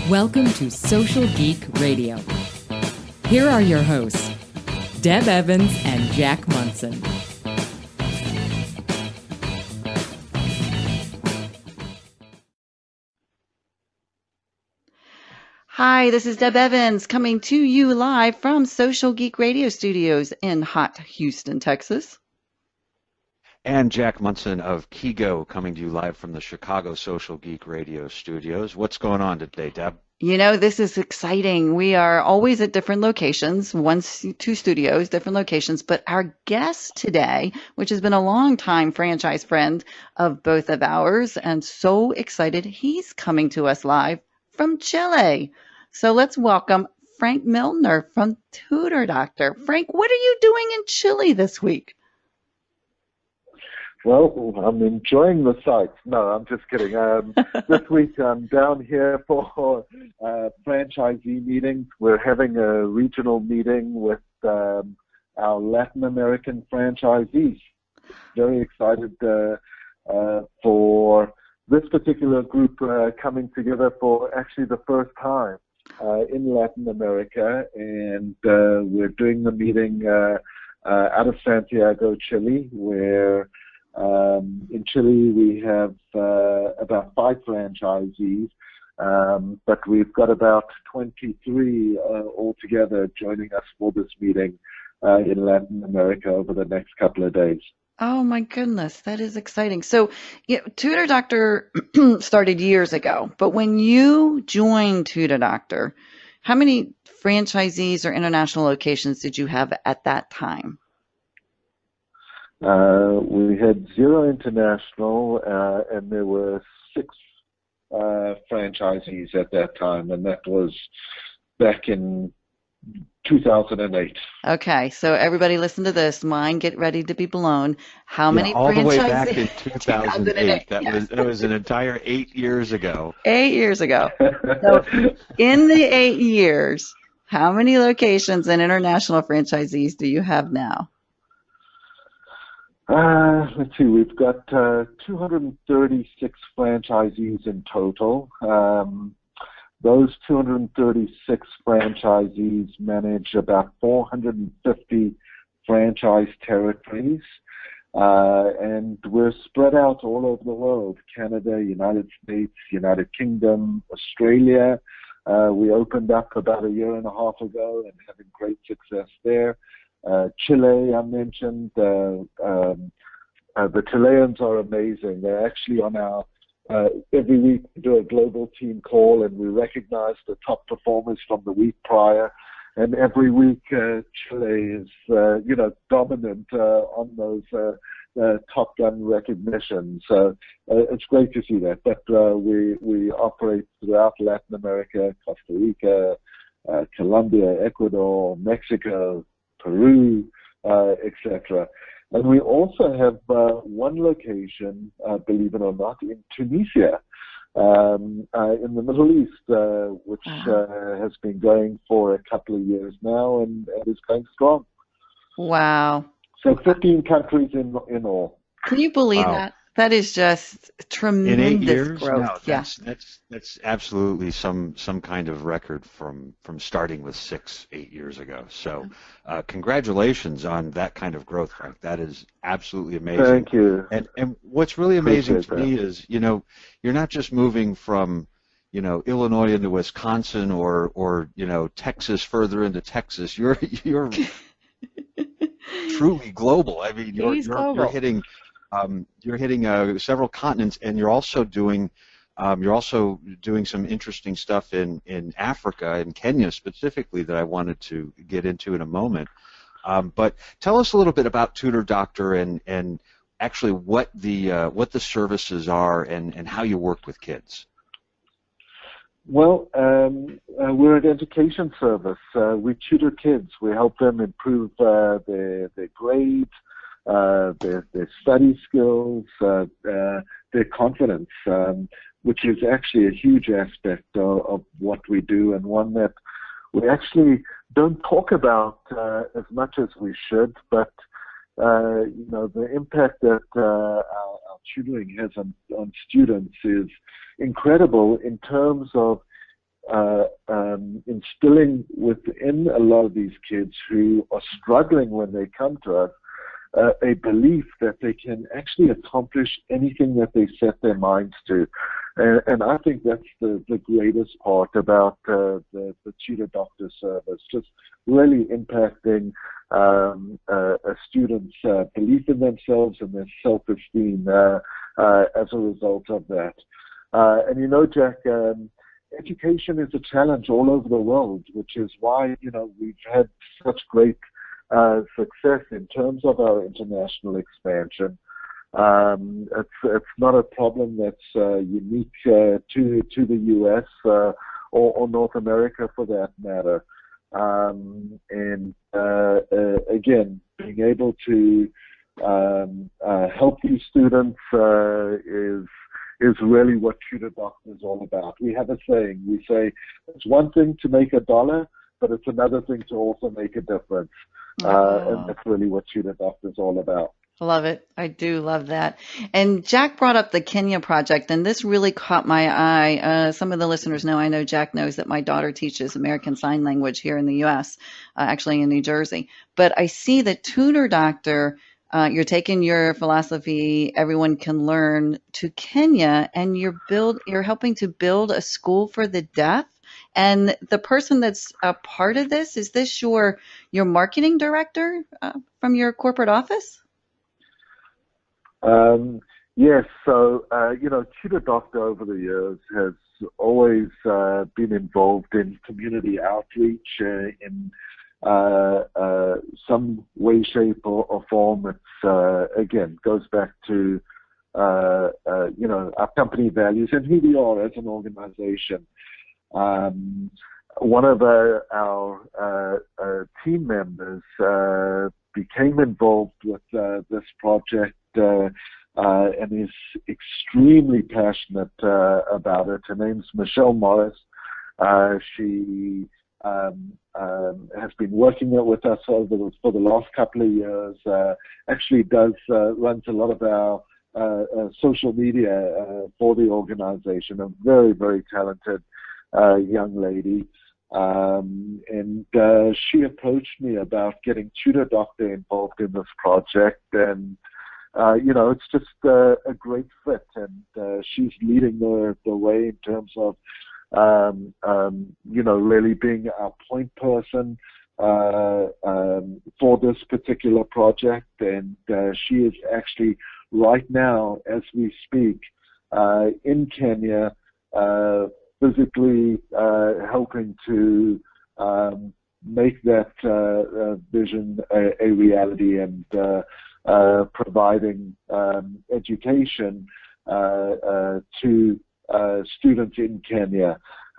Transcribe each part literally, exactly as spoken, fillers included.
Welcome to Social Geek Radio. Here are your hosts, Deb Evans and Jack Munson. Hi, this is Deb Evans coming to you live from Social Geek Radio Studios in hot Houston, Texas. And Jack Munson of Kigo coming to you live from the Chicago Social Geek Radio Studios. What's going on today, Deb? You know, this is exciting. We are always at different locations, one, two studios, different locations. But our guest today, which has been a long time franchise friend of both of ours, and so excited he's coming to us live from Chile. So let's welcome Frank Milner from Tutor Doctor. Frank, what are you doing in Chile this week? Well, I'm enjoying the sights. No, I'm just kidding. Um, this week I'm down here for uh, franchisee meetings. We're having a regional meeting with um, our Latin American franchisees. Very excited uh, uh, for this particular group uh, coming together for actually the first time uh, in Latin America. And uh, we're doing the meeting uh, uh, out of Santiago, Chile, where Um, in Chile, we have uh, about five franchisees, um, but we've got about twenty-three uh, altogether joining us for this meeting uh, in Latin America over the next couple of days. Oh, my goodness. That is exciting. So, you know, Tutor Doctor started years ago, but when you joined Tutor Doctor, how many franchisees or international locations did you have at that time? Uh, we had zero international, uh, and there were six uh, franchisees at that time, and that was back in two thousand eight. Okay, so everybody listen to this. Mind get ready to be blown. How yeah, many all franchisees? the way back in two thousand eight. That yes. was that was an entire eight years ago. Eight years ago. So in the eight years, how many locations and international franchisees do you have now? Uh, let's see, we've got uh, two hundred thirty-six franchisees in total. Um, those two hundred thirty-six franchisees manage about four hundred fifty franchise territories, uh, and we're spread out all over the world: Canada, United States, United Kingdom, Australia. Uh, we opened up about a year and a half ago and having great success there. Uh, Chile, I mentioned. Uh, um, uh, the Chileans are amazing. They're actually on our, uh, every week we do a global team call and we recognize the top performers from the week prior. And every week uh, Chile is, uh, you know, dominant uh, on those uh, uh, Top Gun recognitions. So uh, it's great to see that. But uh, we, we operate throughout Latin America, Costa Rica, uh, Colombia, Ecuador, Mexico, Peru, uh, et cetera. And we also have uh, one location, uh, believe it or not, in Tunisia, um, uh, in the Middle East, uh, which uh, has been going for a couple of years now and, and is going strong. Wow. So fifteen countries in in all. Can you believe Wow. that? That is just tremendous In eight years? growth. No, yeah. that's that's that's absolutely some some kind of record from from starting with six eight years ago. So, uh, congratulations on that kind of growth, Frank. That is absolutely amazing. Thank you. And and what's really amazing Appreciate to me is, you know, you're not just moving from, you know, Illinois into Wisconsin or or you know Texas further into Texas. You're you're truly global. I mean, you're He's you're, global. you're hitting. Um, you're hitting uh, several continents, and you're also doing um, you're also doing some interesting stuff in, in Africa and Kenya specifically that I wanted to get into in a moment. Um, but tell us a little bit about Tutor Doctor and and actually what the uh, what the services are and, and how you work with kids. Well, um, uh, we're an education service. Uh, we tutor kids. We help them improve uh, their their grades. Uh, their, their study skills, uh, uh, their confidence, um, which is actually a huge aspect of, of what we do and one that we actually don't talk about uh, as much as we should, but uh, you know, the impact that uh, our, our tutoring has on, on students is incredible in terms of uh, um, instilling within a lot of these kids who are struggling when they come to us uh, a belief that they can actually accomplish anything that they set their minds to. And, and I think that's the, the greatest part about uh, the, the Tutor Doctor service, just really impacting um, uh, a student's uh, belief in themselves and their self-esteem uh, uh, as a result of that. Uh, and you know, Jack, um, education is a challenge all over the world, which is why, you know, we've had such great uh, success in terms of our international expansion. Um, it's it's not a problem that's uh, unique uh, to to the U S uh, or, or North America for that matter. Um, and uh, uh, again, being able to um, uh, help these students uh, is is really what Tutor Doctor is all about. We have a saying. We say it's one thing to make a dollar, but it's another thing to also make a difference. Uh, Oh. and that's really what Tutor Doctor is all about. Love it. I do love that. And Jack brought up the Kenya project, and this really caught my eye. Uh, some of the listeners know, I know Jack knows that my daughter teaches American Sign Language here in the U S, uh, actually in New Jersey. But I see that Tutor Doctor, uh, you're taking your philosophy, everyone can learn, to Kenya, and you're build, you're helping to build a school for the deaf. And the person that's a part of this, is this your your marketing director uh, from your corporate office? Um, yes, so, uh, you know, Tutor Doctor over the years has always uh, been involved in community outreach uh, in uh, uh, some way, shape, or, or form. It's, uh, again, goes back to, uh, uh, you know, our company values and who we are as an organization. Um, one of uh, our uh, uh, team members uh, became involved with uh, this project uh, uh, and is extremely passionate uh, about it. Her name's Michelle Morris. Uh, she um, um, has been working with us over the, for the last couple of years. Uh, actually, does uh, runs a lot of our uh, uh, social media uh, for the organization. A very, very talented uh, young lady. Um, and uh, she approached me about getting Tutor Doctor involved in this project, and uh, you know, it's just uh, a great fit, and uh, she's leading the, the way in terms of um, um, you know, really being our point person uh, um, for this particular project, and uh, she is actually right now, as we speak, uh, in Kenya, uh, physically uh, helping to um, make that uh, uh, vision a, a reality, and uh, uh, providing um, education uh, uh, to uh, students in Kenya.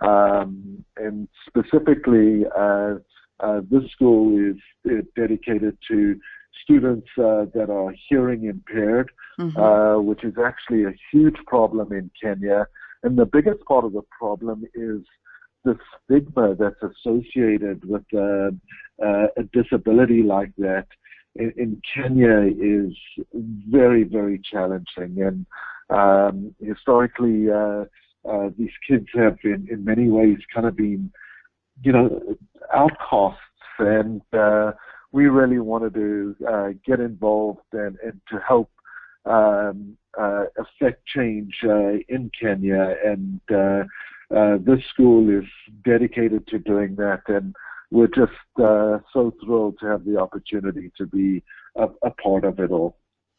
Um, and specifically, uh, uh, this school is uh, dedicated to students uh, that are hearing impaired, mm-hmm. uh, which is actually a huge problem in Kenya. And the biggest part of the problem is the stigma that's associated with uh, uh, a disability like that in, in Kenya is very, very challenging. And um, historically, uh, uh, these kids have in, in many ways kind of been, you know, outcasts. And uh, we really wanted to uh, get involved and, and to help Um, uh, affect change uh, in Kenya, and uh, uh, this school is dedicated to doing that, and we're just uh, so thrilled to have the opportunity to be a, a part of it all.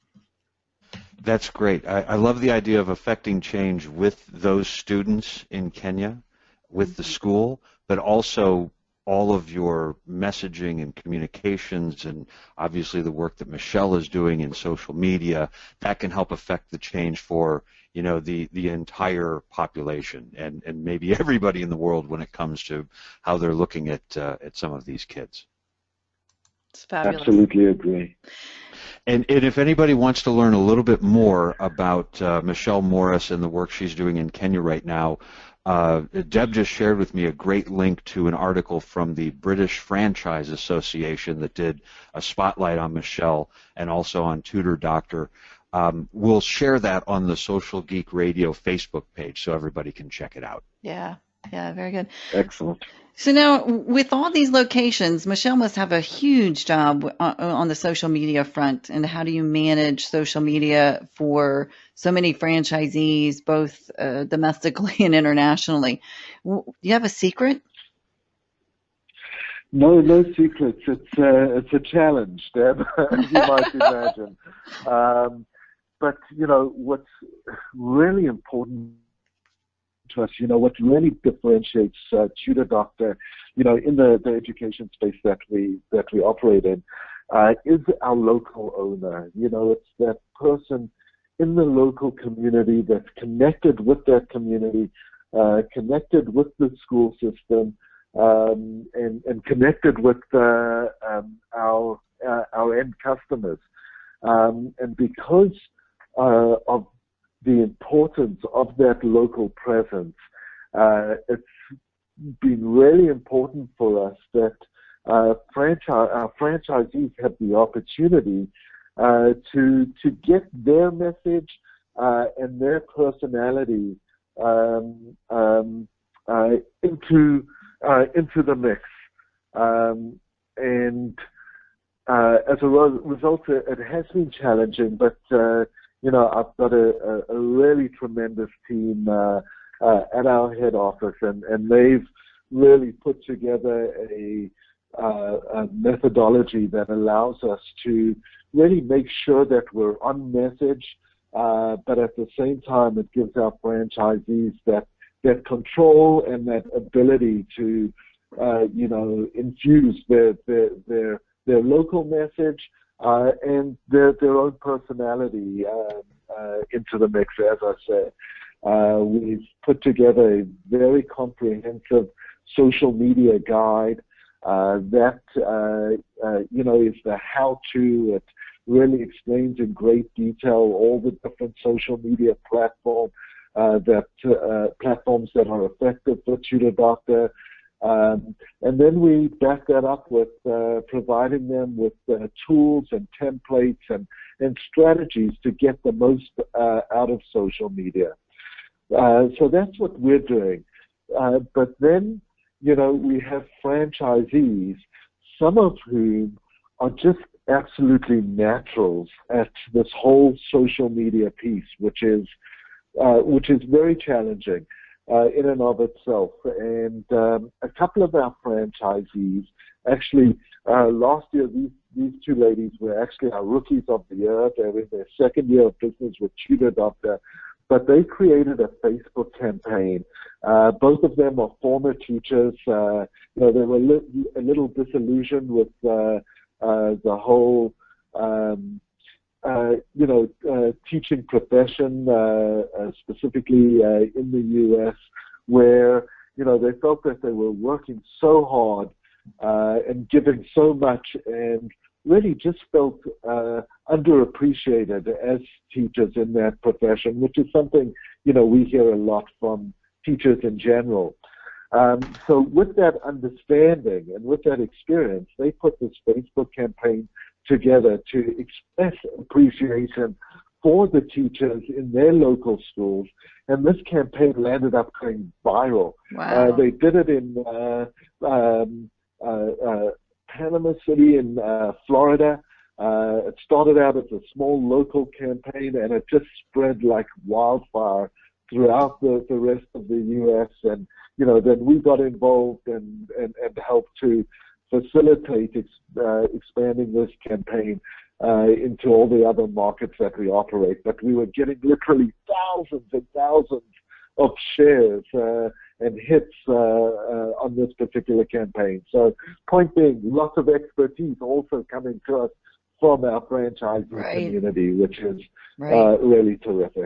That's great. I, I love the idea of affecting change with those students in Kenya, with the school, but also all of your messaging and communications, and obviously the work that Michelle is doing in social media, that can help affect the change for, you know, the, the entire population and, and maybe everybody in the world when it comes to how they're looking at uh, at some of these kids. It's fabulous. Absolutely agree. And, and if anybody wants to learn a little bit more about uh, Michelle Morris and the work she's doing in Kenya right now, Uh, Deb just shared with me a great link to an article from the British Franchise Association that did a spotlight on Michelle and also on Tutor Doctor. Um, we'll share that on the Social Geek Radio Facebook page so everybody can check it out. Yeah, Yeah, very good. Excellent. So now, with all these locations, Michelle must have a huge job on the social media front. And how do you manage social media for so many franchisees, both uh, domestically and internationally? Do you have a secret? No, no secrets. It's a, it's a challenge, Deb, as you might imagine. Um, but, you know, what's really important to us, you know, what really differentiates uh, Tutor Doctor, you know, in the, the education space that we that we operate in, uh, is our local owner. You know, it's that person in the local community that's connected with that community, uh, connected with the school system, um, and, and connected with uh, um, our uh, our end customers. Um, and because uh, of the importance of that local presence, uh, it's been really important for us that uh, franchise, our franchisees have the opportunity uh, to to get their message uh, and their personality um, um, uh, into uh, into the mix, um, and uh, as a result, it has been challenging, but. Uh, You know, I've got a, a, a really tremendous team uh, uh, at our head office, and, and they've really put together a, uh, a methodology that allows us to really make sure that we're on message, uh, but at the same time, it gives our franchisees that that control and that ability to, uh, you know, infuse their their their, their local message. Uh, and their, their own personality uh, uh, into the mix, as I said. Uh, we've put together a very comprehensive social media guide uh, that, uh, uh, you know, is the how-to. It really explains in great detail all the different social media platform, uh, that, uh, platforms that are effective for Tutor Doctor. Um, and then we back that up with uh, providing them with uh, tools and templates and, and strategies to get the most uh, out of social media. Uh, so that's what we're doing. Uh, but then, you know, we have franchisees, some of whom are just absolutely naturals at this whole social media piece, which is uh, which is very challenging. Uh, in and of itself. And um, a couple of our franchisees, actually, uh, last year, these, these two ladies were actually our rookies of the year. They were in their second year of business with Tutor Doctor, but they created a Facebook campaign. Uh, both of them are former teachers. Uh, you know, they were li- a little disillusioned with uh, uh, the whole um, Uh, you know, uh, teaching profession, uh, uh, specifically uh, in the U S, where, you know, they felt that they were working so hard uh, and giving so much and really just felt uh, underappreciated as teachers in that profession, which is something, you know, we hear a lot from teachers in general. Um, so with that understanding and with that experience, they put this Facebook campaign together to express appreciation for the teachers in their local schools, and this campaign landed up going viral. Wow. Uh, they did it in uh, um, uh, uh, Panama City in uh, Florida. Uh, it started out as a small local campaign, and it just spread like wildfire throughout the, the rest of the U S. And, you know, then we got involved and, and, and helped to facilitate ex, uh, expanding this campaign uh, into all the other markets that we operate. But we were getting literally thousands and thousands of shares uh, and hits uh, uh, on this particular campaign. So point being, lots of expertise also coming to us from our franchisee right. community, which is right. uh, really terrific.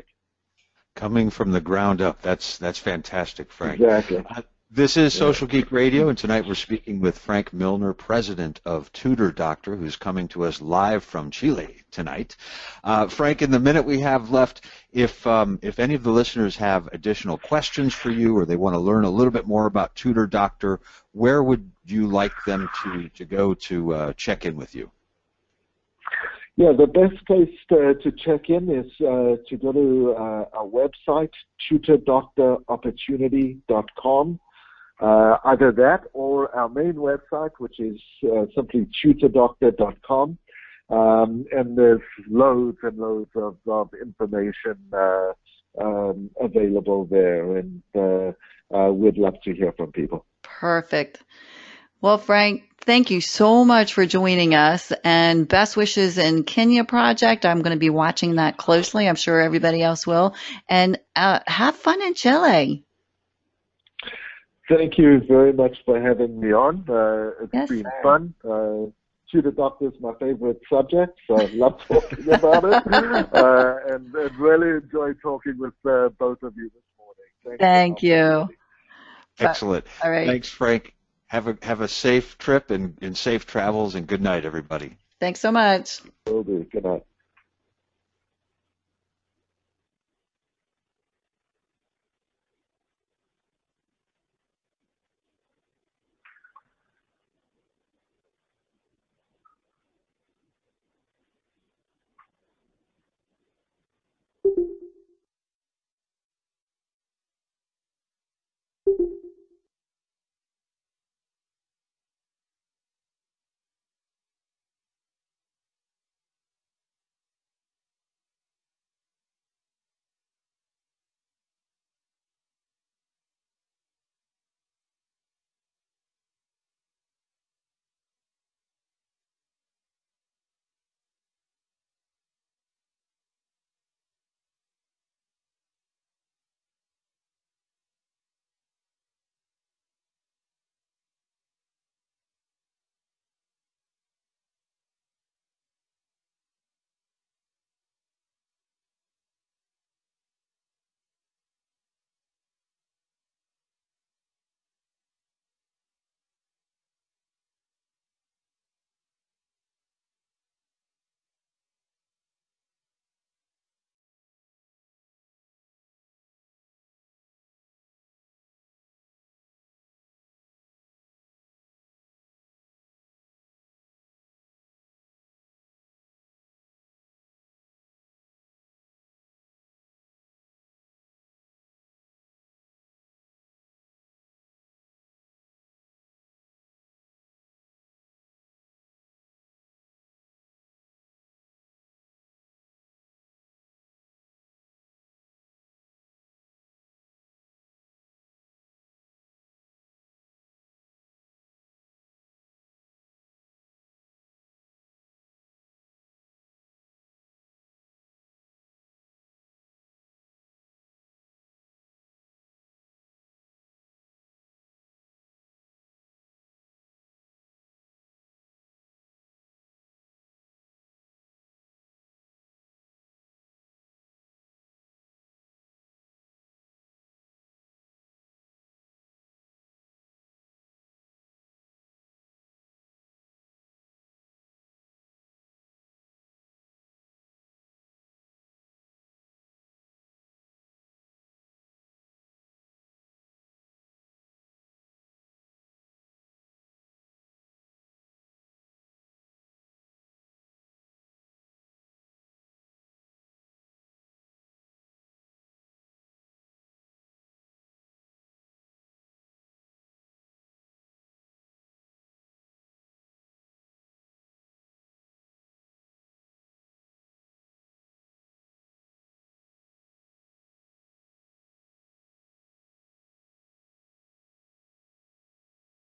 Coming from the ground up, that's that's fantastic, Frank. Exactly. Uh, This is Social Geek Radio, and tonight we're speaking with Frank Milner, president of Tutor Doctor, who's coming to us live from Chile tonight. Uh, Frank, in the minute we have left, if um, if any of the listeners have additional questions for you or they want to learn a little bit more about Tutor Doctor, where would you like them to, to go to uh, check in with you? Yeah, the best place to, to check in is uh, to go to uh, our website, tutor doctor opportunity dot com. Uh, either that or our main website, which is uh, simply tutor doctor dot com. Um, and there's loads and loads of, of information uh, um, available there, and uh, uh, we'd love to hear from people. Perfect. Well, Frank, thank you so much for joining us, and best wishes in Kenya project. I'm going to be watching that closely. I'm sure everybody else will. And uh, have fun in Chile. Thank you very much for having me on. Uh, it's Yes, been sir. fun. Uh, Tutor doctor is my favorite subject, so I love talking about it, uh, and, and really enjoy talking with uh, both of you this morning. Thanks Thank for the you. Excellent. All right. Thanks, Frank. Have a have a safe trip and, and safe travels, and good night, everybody. Thanks so much. Will do. Good night.